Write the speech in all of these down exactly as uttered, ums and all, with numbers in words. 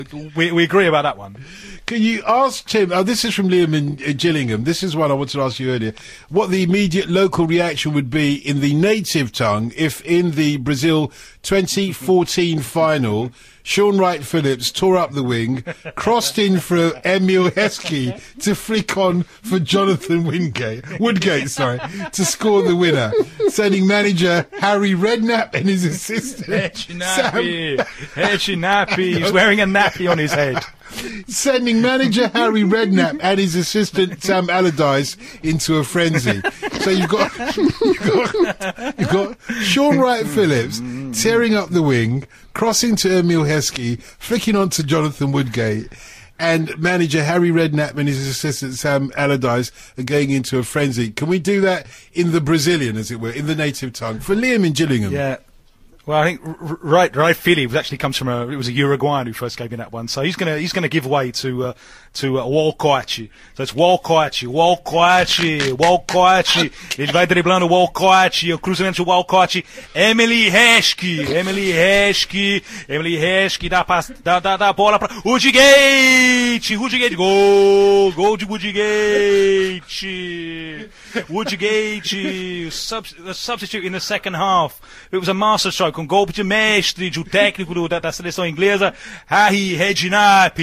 we, we agree about that one. Can you ask Tim, oh, this is from Liam in uh, Gillingham, this is one I wanted to ask you earlier, what the immediate local reaction would be in the native tongue if in the Brazil twenty fourteen final, Sean Wright-Phillips tore up the wing, crossed in for Emil Heskey to flick on for Jonathan Wingate, Woodgate, sorry, to score the winner, sending manager Harry Redknapp and his assistant Nappy, Nappy, he's wearing a nappy on his head. Sending manager Harry Redknapp and his assistant Sam Allardyce into a frenzy. So you've got you've got, you've got Sean Wright-Phillips tearing up the wing, crossing to Emil Heskey, flicking on to Jonathan Woodgate, and manager Harry Redknapp and his assistant Sam Allardyce are going into a frenzy. Can we do that in the Brazilian, as it were, in the native tongue? For Liam in Gillingham. Yeah. Well, I think r- right, right. Philly actually comes from a. It was a Uruguayan who first gave me that one, so he's gonna he's gonna give way to uh, to uh, Walcoate. So it's Walcoate, Walcoate, Walcoate. Ele vai driblando Walcoate, o cruzamento Walcoate. Emily Heskey, Emily Heskey, Emily Heskey dá pass, dá dá dá bola para Woodgate, Woodgate, gol, gol de Woodgate, Woodgate, sub, the substitute in the second half. It was a masterstroke. Com golpe de mestre de um técnico do, da, da seleção inglesa, Harry Redknapp.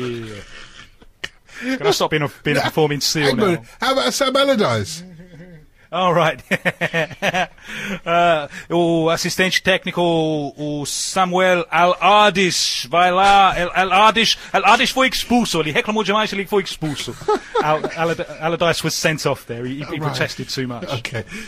Can I stop being a, being a performing seal now? How about Sam Allardyce? All right. uh, o assistente técnico, o Samuel Al-Ardis, vai lá. Al-Ardis, Al-Ardis foi expulso. Ele reclamou demais, ele foi expulso. Al- Allardyce was sent off there. He, he right. protested too much. Okay.